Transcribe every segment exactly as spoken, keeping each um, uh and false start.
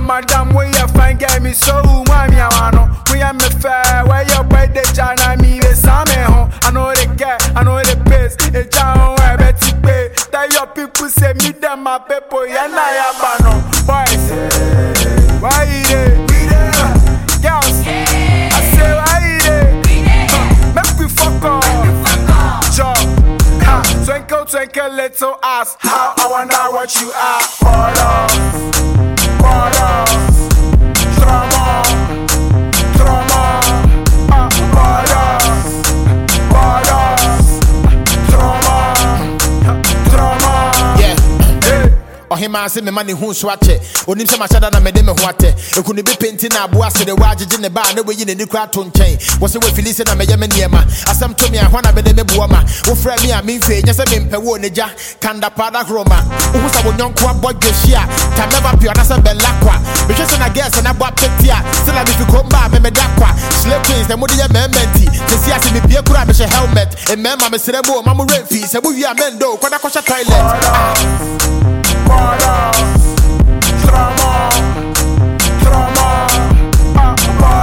madam, where you find get me so mommy I wanna. We am me fair, where your boy the jana me the same home. I know the care, I know the pace. A jam where Betty pay. That your people say me them my people, yeah na ya bano. Boys, why they? Girls, I say why they? Make we fuck off. Job, ha, twinkle twinkle little ass. How I wonder what you are. Follow, follow, drama, drama, ah, follow, follow, drama, drama. Yeah. Oh, him I say me money who swatche. Onim se machada na me de me ho ate. E kunu be painting na abo ase de wajeje ne ba na we yi ne ni kra to nchen. Wo se we filise na me ye me niema. Asem to me ahwa na be de me buo ma. Wo fra me a me mfe nya se me mpe wo ne ja. Kanda pada kroma. Wo sa wo nyonko abodwe hia. Ta never pure na se be lakwa. Be hwe se na girls na bo apetia. Still me fi komba me me dakwa. Slay queens na mo de ye mementi. Se si ase me pie kura be she helmet. E mema me sere bo ma mo remfi. Se bo wi amendo kwada kwasha toilet. Drama, drama, drama, ah,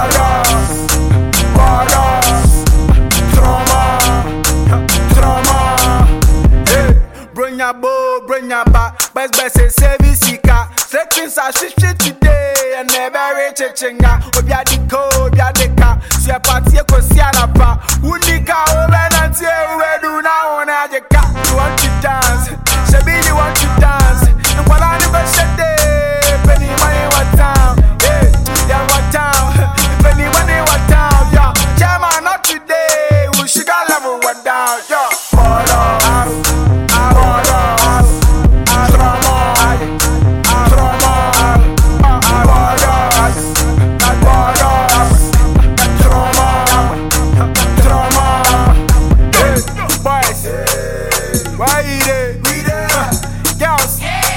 drama, drama. Hey, bring your bow, bring your back. Best best say service sika. Seconds are shit today and never reach a chinga. Obia di ko, obia di ka. Si a party ko si anapa. Unika over and see we do now on a jeka. You want to dance? Shebi you want to dance? And while I never shut it, penny money what town? Yeah, yeah what town? Penny money what town? Yeah, Chama not today. We should got level what down? Yeah, follow, follow, drama, drama, drama. Boys, why they? Girls.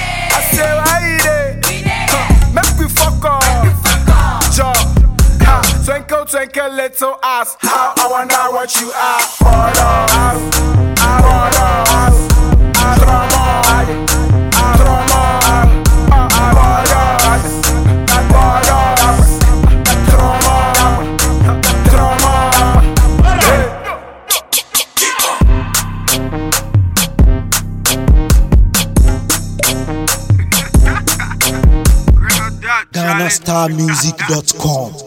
Twinkle, twinkle, little ass. How I wonder what you are. Follow, follow, drama, drama, Ghana Star Music dot com